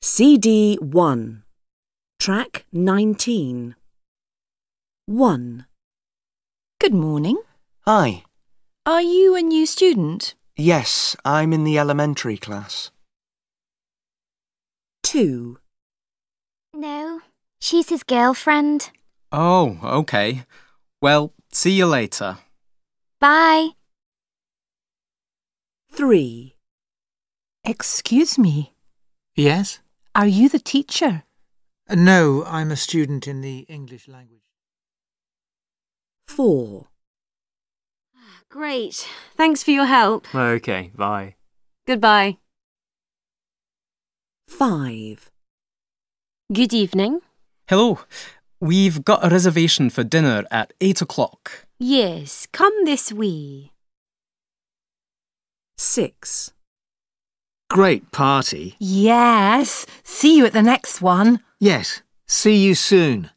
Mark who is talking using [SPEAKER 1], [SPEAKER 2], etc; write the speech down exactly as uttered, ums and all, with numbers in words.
[SPEAKER 1] C D one, Track nineteen. one.
[SPEAKER 2] Good morning.
[SPEAKER 3] Hi.
[SPEAKER 2] Are you a new student?
[SPEAKER 3] Yes, I'm in the elementary class.
[SPEAKER 1] two.
[SPEAKER 4] No, she's his girlfriend.
[SPEAKER 5] Oh, okay. Well, see you later.
[SPEAKER 4] Bye.
[SPEAKER 1] three.
[SPEAKER 6] Excuse me,
[SPEAKER 7] Yes?
[SPEAKER 6] are you the teacher?
[SPEAKER 7] No, I'm a student in the English language.
[SPEAKER 1] four.
[SPEAKER 8] Great. Thanks for your help.
[SPEAKER 9] Okay, bye.
[SPEAKER 8] Goodbye.
[SPEAKER 1] five.
[SPEAKER 8] Good evening.
[SPEAKER 5] Hello. We've got a reservation for dinner at eight o'clock.
[SPEAKER 8] Yes, come this way.
[SPEAKER 1] six.
[SPEAKER 10] Great party.
[SPEAKER 6] Yes, see you at the next one.
[SPEAKER 10] Yes, see you soon.